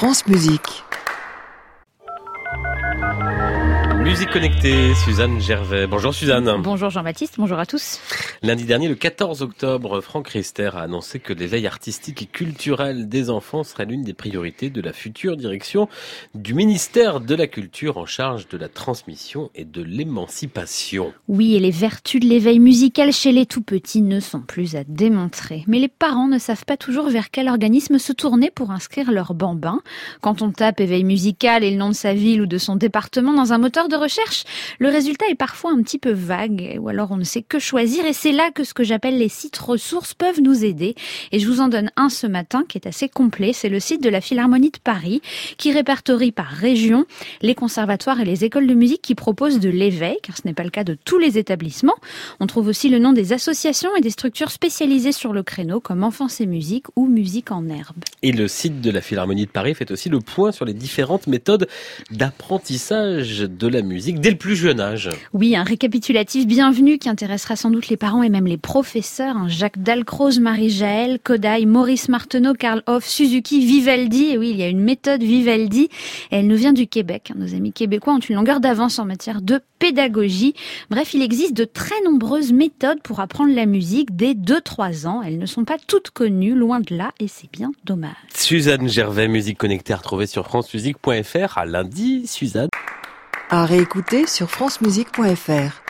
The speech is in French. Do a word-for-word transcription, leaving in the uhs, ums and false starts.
France Musique. Musique connectée, Suzanne Gervais. Bonjour Suzanne. Bonjour Jean-Baptiste, bonjour à tous. Lundi dernier, le quatorze octobre, Franck Riester a annoncé que l'éveil artistique et culturel des enfants serait l'une des priorités de la future direction du ministère de la Culture en charge de la transmission et de l'émancipation. Oui, et les vertus de l'éveil musical chez les tout-petits ne sont plus à démontrer. Mais les parents ne savent pas toujours vers quel organisme se tourner pour inscrire leur bambin. Quand on tape éveil musical et le nom de sa ville ou de son département dans un moteur de recherche, le résultat est parfois un petit peu vague, ou alors on ne sait que choisir, et c'est là que ce que j'appelle les sites ressources peuvent nous aider. Et je vous en donne un ce matin qui est assez complet, c'est le site de la Philharmonie de Paris, qui répertorie par région les conservatoires et les écoles de musique qui proposent de l'éveil, car ce n'est pas le cas de tous les établissements. On trouve aussi le nom des associations et des structures spécialisées sur le créneau, comme Enfance et Musique ou Musique en Herbe. Et le site de la Philharmonie de Paris fait aussi le point sur les différentes méthodes d'apprentissage de la musique dès le plus jeune âge. Oui, un récapitulatif bienvenu qui intéressera sans doute les parents et même les professeurs. Jacques Dalcroze, Marie-Jaël, Kodály, Maurice Marteneau, Karl Hoff, Suzuki, Vivaldi. Et oui, il y a une méthode Vivaldi et elle nous vient du Québec. Nos amis québécois ont une longueur d'avance en matière de pédagogie. Bref, il existe de très nombreuses méthodes pour apprendre la musique dès deux trois ans. Elles ne sont pas toutes connues, loin de là, et c'est bien dommage. Suzanne Gervais, Musique connectée à retrouver sur francemusique point f r. À lundi, Suzanne. À réécouter sur francemusique point f r.